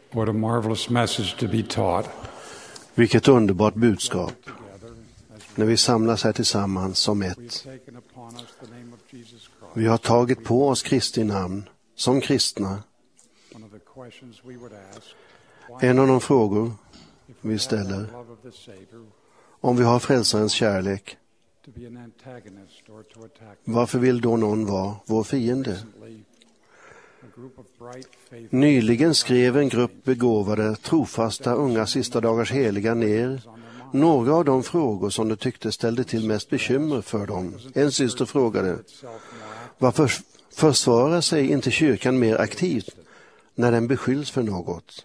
What a marvelous message to be taught. Vilket underbart budskap när vi samlas här tillsammans som ett. Vi har tagit på oss Kristi namn som kristna. En av de frågor vi ställer, om vi har frälsarens kärlek, varför vill då någon vara vår fiende? Nyligen skrev en grupp begåvade, trofasta, unga sista dagars heliga ner några av de frågor som de tyckte ställde till mest bekymmer för dem. En syster frågade, varför försvarar sig inte kyrkan mer aktivt när den beskylls för något?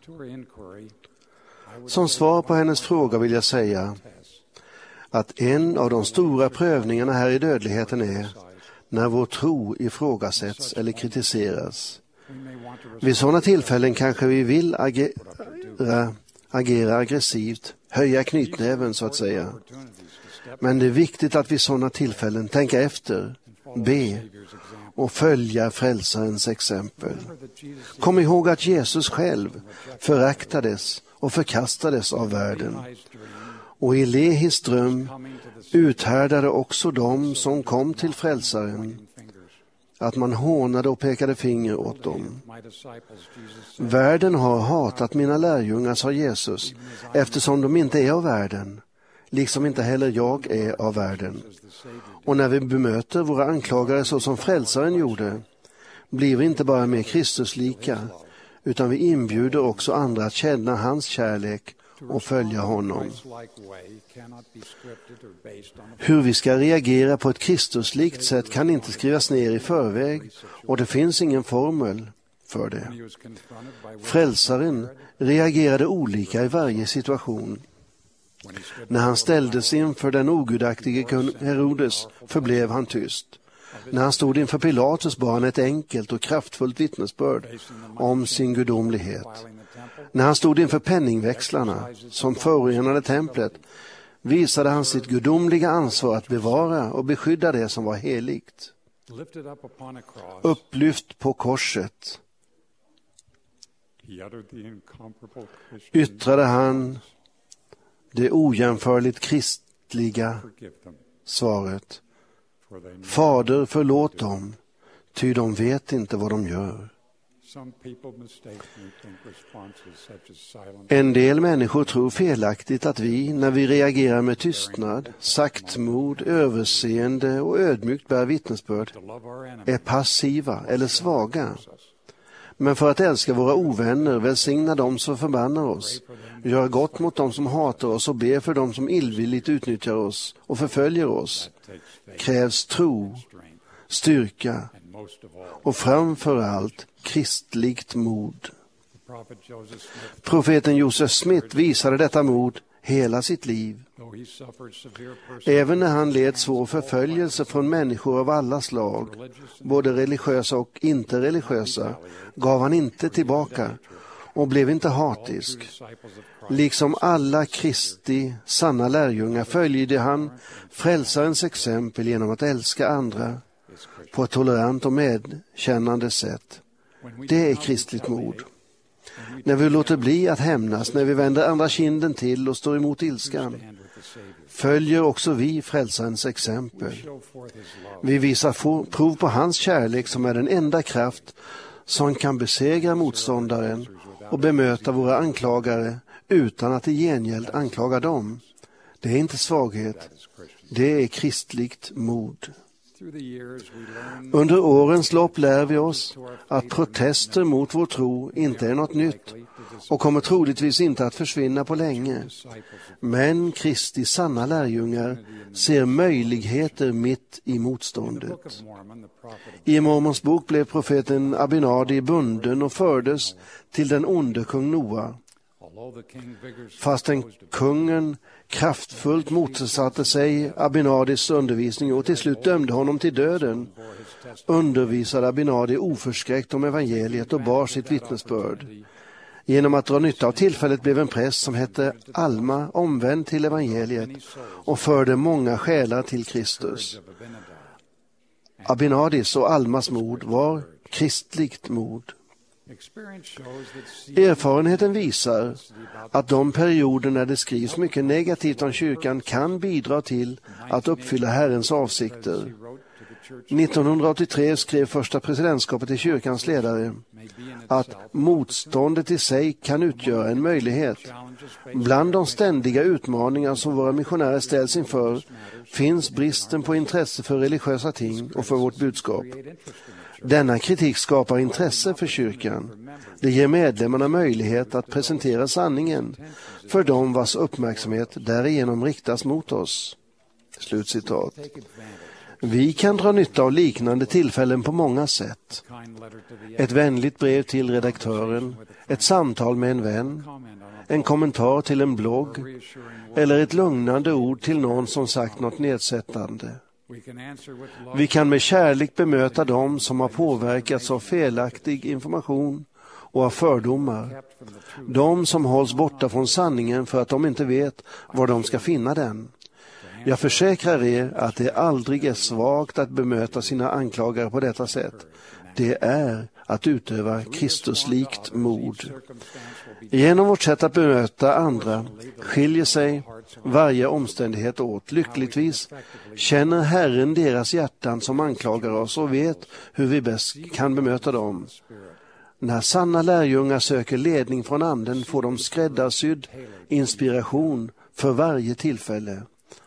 Som svar på hennes fråga vill jag säga att en av de stora prövningarna här i dödligheten är när vår tro ifrågasätts eller kritiseras. Vid sådana tillfällen kanske vi vill agera aggressivt, höja knytnäven så att säga. Men det är viktigt att vid sådana tillfällen tänka efter, be och följa frälsarens exempel. Kom ihåg att Jesus själv föraktades och förkastades av världen. Och i Lehis dröm uthärdade också de som kom till frälsaren att man hånade och pekade finger åt dem. Världen har hatat mina lärjungar, sa Jesus, eftersom de inte är av världen, liksom inte heller jag är av världen. Och när vi bemöter våra anklagare så som frälsaren gjorde, blir vi inte bara mer Kristuslika, utan vi inbjuder också andra att känna hans kärlek och följa honom. Hur vi ska reagera på ett Kristuslikt sätt kan inte skrivas ner i förväg, och det finns ingen formel för det. Frälsaren reagerade olika i varje situation. När han ställdes inför den ogudaktige kung Herodes förblev han tyst. När han stod inför Pilatus bar han ett enkelt och kraftfullt vittnesbörd om sin gudomlighet. När han stod inför penningväxlarna som förorenade templet visade han sitt gudomliga ansvar att bevara och beskydda det som var heligt. Upplyft på korset yttrade han det ojämförligt kristliga svaret: Fader, förlåt dem, ty de vet inte vad de gör. En del människor tror felaktigt att vi, när vi reagerar med tystnad, saktmod, överseende och ödmjukt bär vittnesbörd, är passiva eller svaga. Men för att älska våra ovänner, välsigna dem som förbannar oss, göra gott mot dem som hatar oss och be för dem som illvilligt utnyttjar oss och förföljer oss, krävs tro, styrka och framför allt kristligt mod. Profeten Joseph Smith visade detta mod hela sitt liv. Även när han led svår förföljelse från människor av alla slag, både religiösa och inte religiösa, gav han inte tillbaka och blev inte hatisk. Liksom alla Kristi sanna lärjungar följde han frälsarens exempel genom att älska andra på ett tolerant och medkännande sätt. Det är kristligt mod. När vi låter bli att hämnas, när vi vänder andra kinden till och står emot ilskan, följer också vi frälsarens exempel. Vi visar prov på hans kärlek som är den enda kraft som kan besegra motståndaren och bemöta våra anklagare utan att i gengäld anklaga dem. Det är inte svaghet, det är kristligt mod. Under årens lopp lär vi oss att protester mot vår tro inte är något nytt och kommer troligtvis inte att försvinna på länge. Men Kristi sanna lärjungar ser möjligheter mitt i motståndet. I Mormons bok blev profeten Abinadi bunden och fördes till den onde kung Noa. Fastän kungen kraftfullt motsatte sig Abinadis undervisning och till slut dömde honom till döden, undervisade Abinadi oförskräckt om evangeliet och bar sitt vittnesbörd. Genom att dra nytta av tillfället blev en präst som hette Alma omvänd till evangeliet och förde många själar till Kristus. Abinadis och Almas mod var kristligt mod. Erfarenheten visar att de perioder när det skrivs mycket negativt om kyrkan kan bidra till att uppfylla Herrens avsikter. 1983 skrev första presidentskapet till kyrkans ledare att motståndet i sig kan utgöra en möjlighet. Bland de ständiga utmaningar som våra missionärer ställs inför finns bristen på intresse för religiösa ting och för vårt budskap. Denna kritik skapar intresse för kyrkan. Det ger medlemmarna möjlighet att presentera sanningen för dem vars uppmärksamhet därigenom riktas mot oss. Slutcitat. Vi kan dra nytta av liknande tillfällen på många sätt. Ett vänligt brev till redaktören, ett samtal med en vän, en kommentar till en blogg eller ett lugnande ord till någon som sagt något nedsättande. Vi kan med kärlek bemöta dem som har påverkats av felaktig information och av fördomar. De som hålls borta från sanningen för att de inte vet var de ska finna den. Jag försäkrar er att det aldrig är svagt att bemöta sina anklagare på detta sätt. Det är att utöva Kristuslikt mod. Genom vårt sätt att bemöta andra skiljer sig varje omständighet åt. Lyckligtvis känner Herren deras hjärtan som anklagar oss och vet hur vi bäst kan bemöta dem. När sanna lärjungar söker ledning från anden får de skräddarsydd inspiration för varje tillfälle.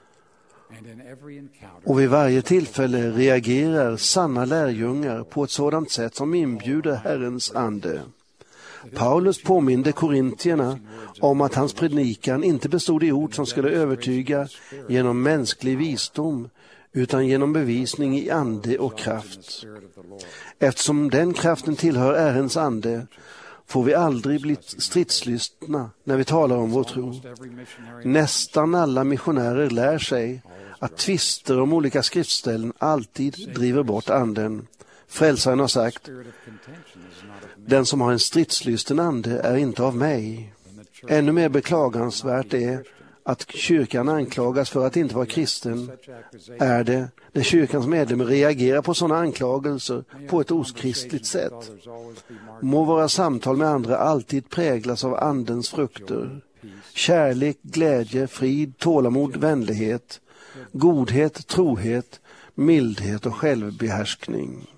Och vid varje tillfälle reagerar sanna lärjungar på ett sådant sätt som inbjuder Herrens ande. Paulus påminde korintierna om att hans predikan inte bestod i ord som skulle övertyga genom mänsklig visdom utan genom bevisning i ande och kraft. Eftersom den kraften tillhör Herrens ande får vi aldrig bli stridslystna när vi talar om vår tro. Nästan alla missionärer lär sig att tvister om olika skriftställen alltid driver bort anden. Frälsaren har sagt: den som har en stridslysten ande är inte av mig. Ännu mer beklagansvärt är att kyrkan anklagas för att inte vara kristen. Är det när kyrkans medlemmar reagerar på sådana anklagelser på ett okristligt sätt. Må våra samtal med andra alltid präglas av andens frukter. Kärlek, glädje, frid, tålamod, vänlighet, godhet, trohet, mildhet och självbehärskning.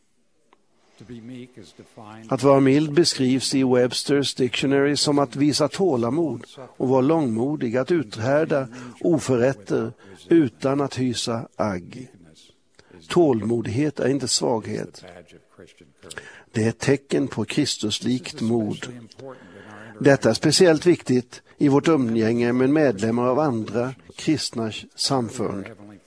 Att vara mild beskrivs i Webster's Dictionary som att visa tålamod och vara långmodig, att uthärda oförrätter utan att hysa agg. Tålmodighet är inte svaghet. Det är ett tecken på Kristuslikt mod. Detta är speciellt viktigt i vårt umgänge med medlemmar av andra kristna samfund.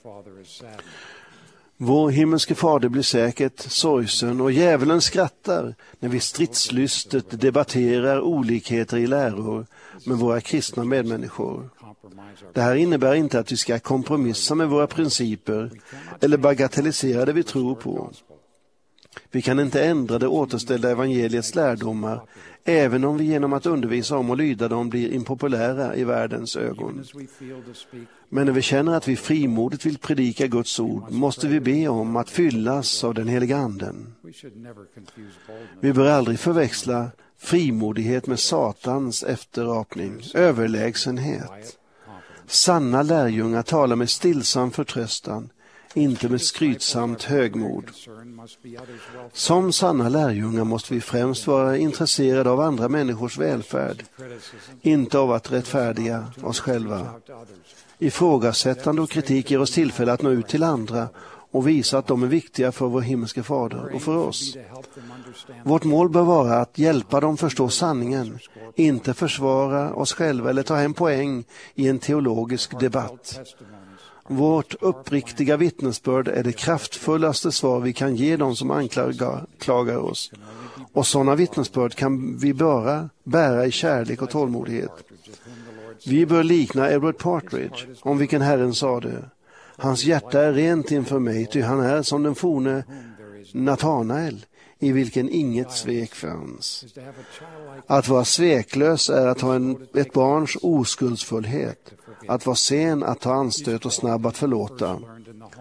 Vår himmelske fader blir säkert sorgsen och djävulen skrattar när vi stridslystet debatterar olikheter i läror med våra kristna medmänniskor. Det här innebär inte att vi ska kompromissa med våra principer eller bagatellisera det vi tror på. Vi kan inte ändra det återställda evangeliets lärdomar, även om vi genom att undervisa om och lyda dem blir impopulära i världens ögon. Men när vi känner att vi frimodigt vill predika Guds ord, måste vi be om att fyllas av den heliga anden. Vi bör aldrig förväxla frimodighet med Satans efterapning, överlägsenhet. Sanna lärjungar talar med stillsam förtröstan, inte med skrytsamt högmod. Som sanna lärjungar måste vi främst vara intresserade av andra människors välfärd, inte av att rättfärdiga oss själva. Ifrågasättande och kritik ger oss tillfälle att nå ut till andra och visa att de är viktiga för vår himmelske fader och för oss. Vårt mål bör vara att hjälpa dem förstå sanningen, inte försvara oss själva eller ta hem poäng i en teologisk debatt. Vårt uppriktiga vittnesbörd är det kraftfullaste svar vi kan ge dem som anklagar oss. Och sådana vittnesbörd kan vi bara bära i kärlek och tålmodighet. Vi bör likna Edward Partridge, om vilken Herren sade: hans hjärta är rent inför mig, ty han är som den forne Natanael, i vilken inget svek fanns. Att vara sveklös är att ha ett barns oskuldsfullhet, att vara sen att ta anstöt och snabb att förlåta.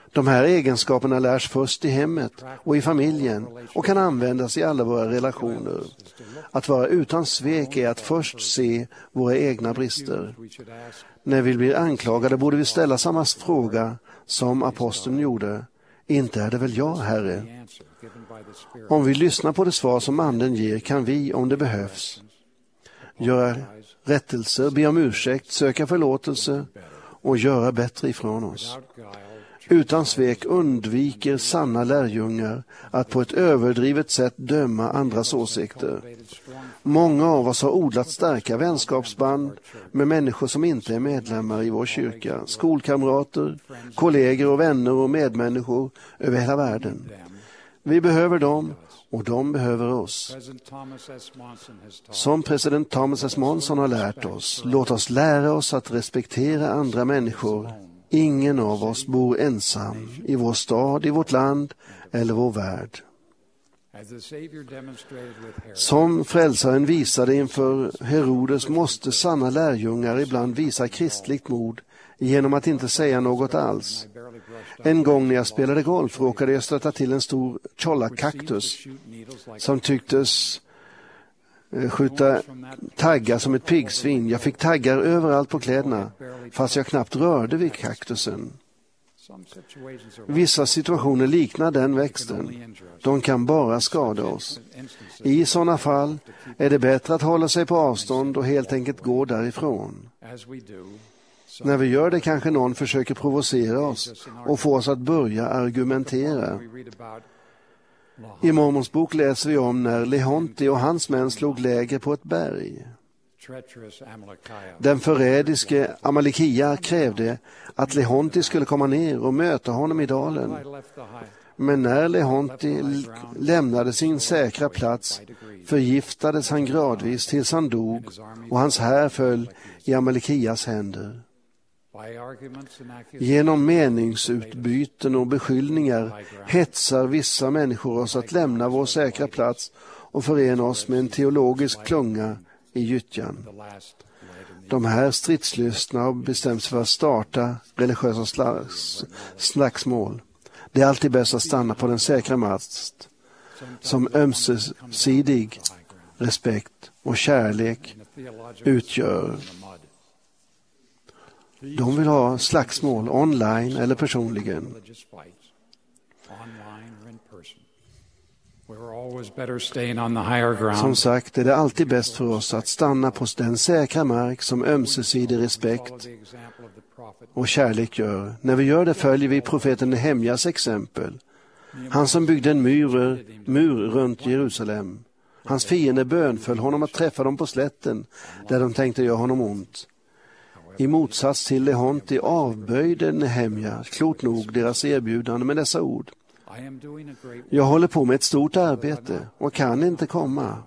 De här egenskaperna lärs först i hemmet och i familjen och kan användas i alla våra relationer. Att vara utan svek är att först se våra egna brister. När vi blir anklagade borde vi ställa samma fråga som aposteln gjorde. Inte är det väl jag, Herre? Om vi lyssnar på det svar som Anden ger kan vi, om det behövs, göra rättelser, be om ursäkt, söka förlåtelse och göra bättre ifrån oss. Utan svek undviker sanna lärjungar att på ett överdrivet sätt döma andras åsikter. Många av oss har odlat starka vänskapsband med människor som inte är medlemmar i vår kyrka, skolkamrater, kollegor och vänner och medmänniskor över hela världen. Vi behöver dem och de behöver oss. Som president Thomas S. Monson har lärt oss, låt oss lära oss att respektera andra människor. Ingen av oss bor ensam i vår stad, i vårt land eller vår värld. Som frälsaren visade inför Herodes måste sanna lärjungar ibland visa kristligt mod genom att inte säga något alls. En gång när jag spelade golf råkade jag stöta till en stor cholla-kaktus som tycktes skjuta taggar som ett piggsvin. Jag fick taggar överallt på kläderna fast jag knappt rörde vid kaktusen. Vissa situationer liknar den växten. De kan bara skada oss. I sådana fall är det bättre att hålla sig på avstånd och helt enkelt gå därifrån. När vi gör det kanske någon försöker provocera oss och få oss att börja argumentera. I Mormons bok läser vi om när Lehonti och hans män slog läger på ett berg. Den förrädiske Amalekia krävde att Lehonti skulle komma ner och möta honom i dalen. Men när Lehonti lämnade sin säkra plats förgiftades han gradvis tills han dog och hans här föll i Amalekias händer. Genom meningsutbyten och beskyllningar hetsar vissa människor oss att lämna vår säkra plats och förena oss med en teologisk klunga i gyttjan. De här stridslystna har bestämt sig för att starta religiösa slagsmål. Det är alltid bäst att stanna på den säkra mast som ömsesidig respekt och kärlek utgör. De vill ha slagsmål online eller personligen. Som sagt är det alltid bäst för oss att stanna på den säkra mark som ömsesidig respekt och kärlek gör. När vi gör det följer vi profeten Nehemjas exempel. Han som byggde en mur runt Jerusalem. Hans fiender bönföll honom att träffa dem på slätten där de tänkte göra honom ont. I motsats till Lehonti avböjde Nehemja klokt nog deras erbjudande med dessa ord. Jag håller på med ett stort arbete och kan inte komma.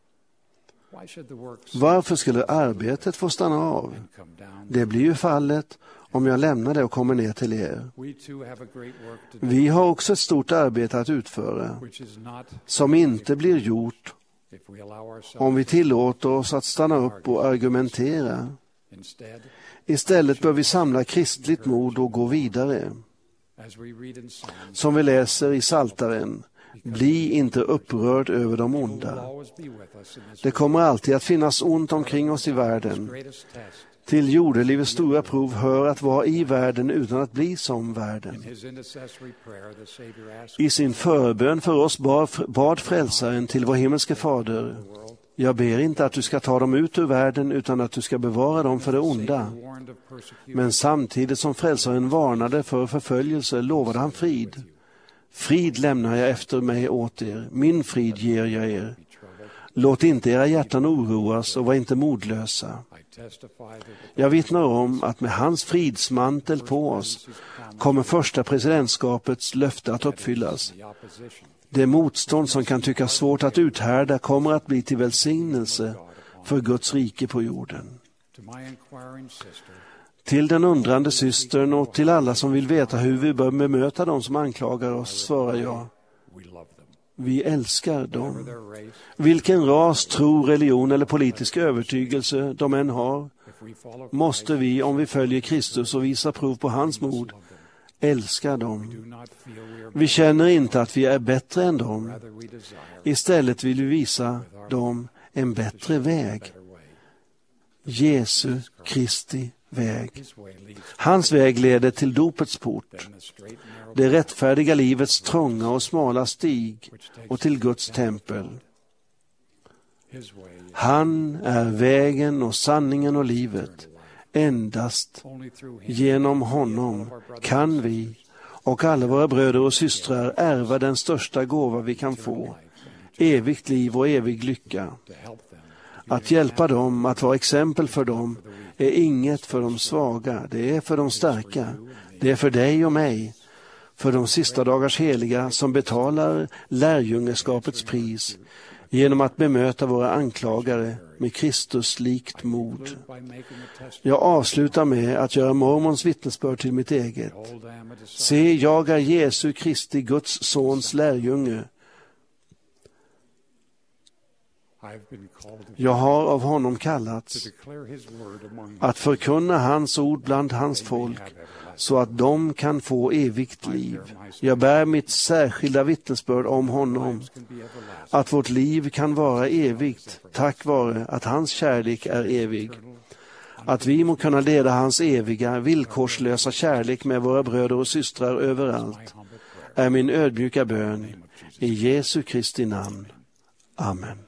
Varför skulle arbetet få stanna av? Det blir ju fallet om jag lämnar det och kommer ner till er. Vi har också ett stort arbete att utföra som inte blir gjort om vi tillåter oss att stanna upp och argumentera. Istället bör vi samla kristligt mod och gå vidare. Som vi läser i Psaltaren, bli inte upprörd över de onda. Det kommer alltid att finnas ont omkring oss i världen. Till jordelivets stora prov hör att vara i världen utan att bli som världen. I sin förbön för oss bad frälsaren till vår himmelske fader: jag ber inte att du ska ta dem ut ur världen utan att du ska bevara dem för det onda. Men samtidigt som frälsaren varnade för förföljelse lovade han frid. Frid lämnar jag efter mig åt er, min frid ger jag er. Låt inte era hjärtan oroas och var inte modlösa. Jag vittnar om att med hans fridsmantel på oss kommer första presidentskapets löfte att uppfyllas. Det motstånd som kan tyckas svårt att uthärda kommer att bli till välsignelse för Guds rike på jorden. Till den undrande systern och till alla som vill veta hur vi bör bemöta dem som anklagar oss svarar jag: vi älskar dem. Vilken ras, tro, religion eller politisk övertygelse de än har, måste vi, om vi följer Kristus och visar prov på hans mod, älskar dem. Vi känner inte att vi är bättre än dem. Istället vill vi visa dem en bättre väg. Jesu Kristi väg. Hans väg leder till dopets port, det rättfärdiga livets trånga och smala stig och till Guds tempel. Han är vägen och sanningen och livet. Endast genom honom kan vi och alla våra bröder och systrar ärva den största gåva vi kan få, evigt liv och evig lycka. Att hjälpa dem, att vara exempel för dem, är inget för de svaga, det är för de starka. Det är för dig och mig, för de sista dagars heliga som betalar lärjungeskapets pris genom att bemöta våra anklagare med Kristus likt mod. Jag avslutar med att göra mormons vittnesbörd till mitt eget. Se, jag är Jesu Kristi, Guds sons lärjunge. Jag har av honom kallats att förkunna hans ord bland hans folk så att de kan få evigt liv. Jag bär mitt särskilda vittnesbörd om honom, att vårt liv kan vara evigt tack vare att hans kärlek är evig. Att vi må kunna leda hans eviga, villkorslösa kärlek med våra bröder och systrar överallt är min ödmjuka bön i Jesu Kristi namn. Amen.